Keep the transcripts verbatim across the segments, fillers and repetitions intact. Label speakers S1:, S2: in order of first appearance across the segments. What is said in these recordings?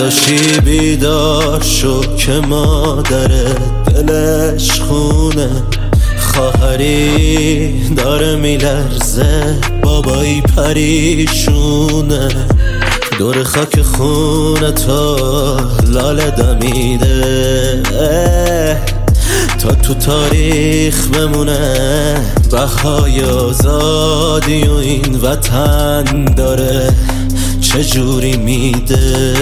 S1: داداشی بیدار شو که مادره دلش خونه، خواهری داره میلرزه، بابایی پریشونه، دور خاک خونه تا لاله دمیده، تا تو تاریخ بمونه بهای آزادی و این وطن داره چجوری میده.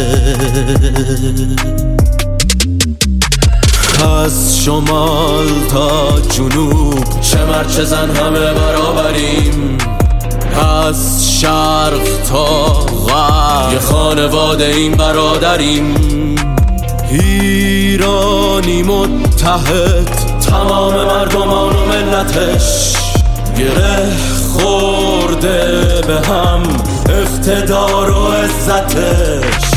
S1: از شمال تا جنوب چه مرد چه زن همه برابریم، از شرق تا غرب یه خانواده این برادریم، ایرانی متحد تمام مردمان و ملتش، گره خورده به هم اقتدار و عزتش.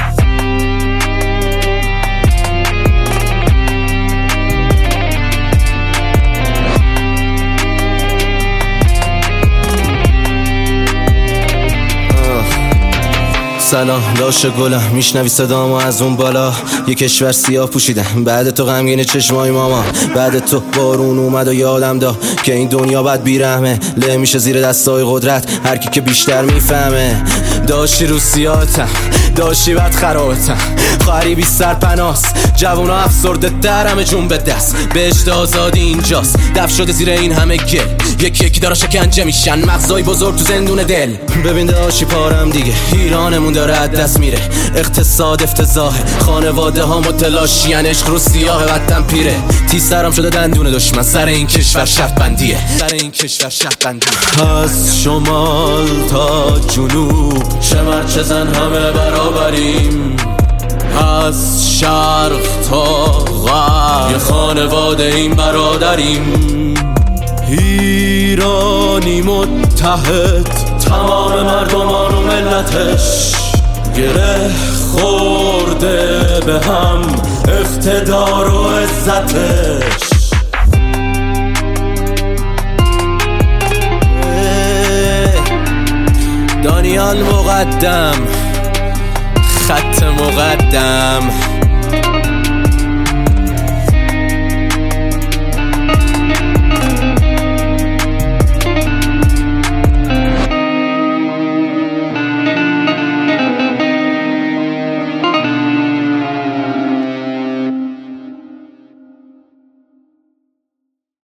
S1: سلام داش گلم، میشنوی صدامو از اون بالا، یه کشور سیاه پوشیدم بعد تو غمگین چشمای ماما، بعد تو بارون اومد و یادم دا که این دنیا بد بیرحمه، له میشه زیر دستای قدرت هر کی که بیشتر میفهمه. داشتی رو سیاهتم، داشتی بد خرابتم، خواهری بی سرپناست، جوونا افسرده در همه جون به دست، بهشت آزادی اینجاست، دف شده زیر این همه گل، یکی یکی دارا شکنجه میشن، مغزای بزرگ تو زندون دل. ببین داشتی پارم دیگه، ایرانمون داره از دست میره، اقتصاد افتضاحه، خانواده ها متلاشیان، عشق رو سیاه وطن پیره، تیز سرم شده دندون دشمن، سر این کشور شرط بندیه، سر این کشور شرط بندیه. از شمال تا جنوب چه مرد چه زن همه برابریم، از شرق تا غرب یه خانواده این برادریم، ایرانی متحد تمام مردمان و ملتش، گره خورده به هم اقتدار و عزتش. دانیال مقدم، خط مقدم.